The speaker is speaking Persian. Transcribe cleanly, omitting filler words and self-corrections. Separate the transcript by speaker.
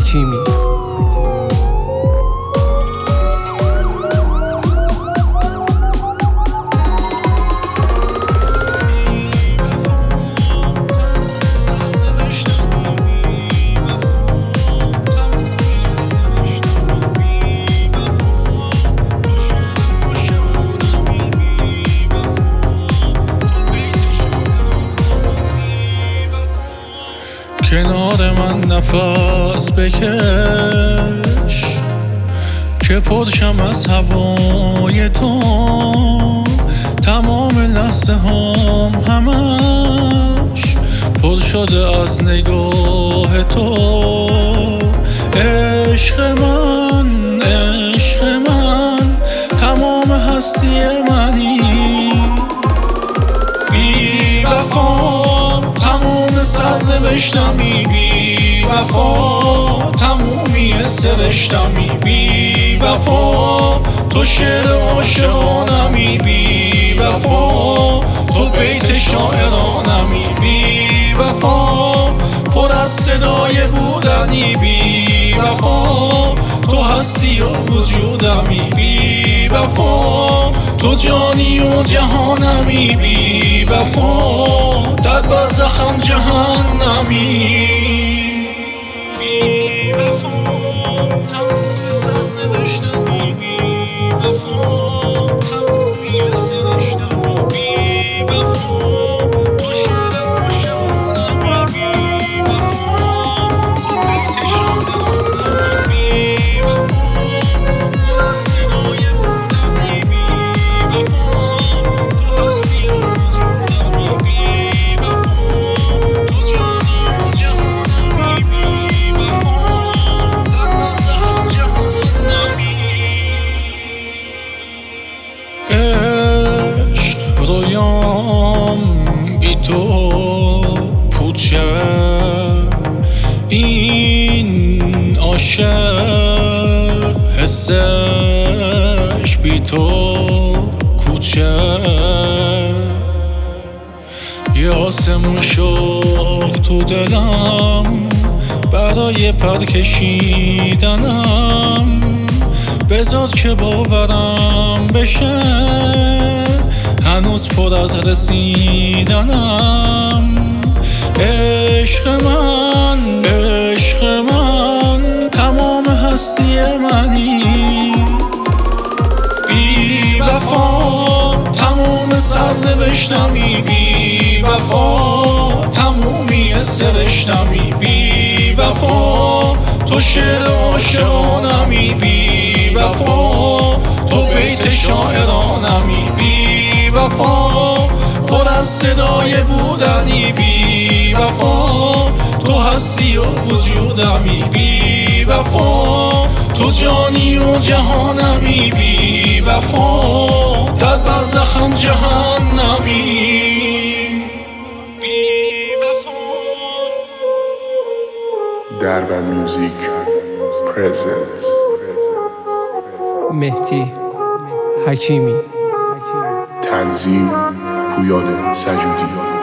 Speaker 1: حکیمی.
Speaker 2: کنار من نفس بکش که پرشم از هوای تو، تمام لحظه همش پر شده از نگاه تو. عشق من تمام هستی منی، بی وفا تموم سرنوشتمی، بی وفا تمومی سرشتمی، بی وفا تو شعر عاشقانمی، بی وفا تو بیت شاعرانمی، بی وفا پر از صدای بودنی، بی وفا تو هستی و وجودمی، بی وفا تو جانی و جهانمی، بی وفا در برزخم جهنمی، بی وفا تموم سرنوشتمی، بی وفا تمومی سرشتمی، بی وفا تو شعر عاشقانمی، بی وفا تو بیت شاعرانمی، بی وفا پر از صدای بودنی، بی وفا تو هستی و وجودمی، بی وفا تو جانی و جهانمی، بی وفا در برزخم جهنمی. عشق رویام بی تو پوچه، این عاشق حسش بی تو کوچه، یه آسمون شوق تو دلم برای پر کشیدنم، بذار که باورم بشه هنوز پر از رسیدنم. عشق من تمام هستی منی، بی وفا تموم سرنوشتمی، بی وفا تمومی سرشتمی، بی وفا تو شعر عاشقانمی، بی وفا تو بیت شاعرانمی، بی وفا پر از صدای بودنی، بی وفا تو هستی و وجودمی، بی وفا تو جانی و جهانمی، بی وفا در برزخم جهنمی، بی وفا.
Speaker 3: دربن میوزیک پرزنت
Speaker 1: مهدی حکیمی.
Speaker 3: تنظیم پویان سجودی.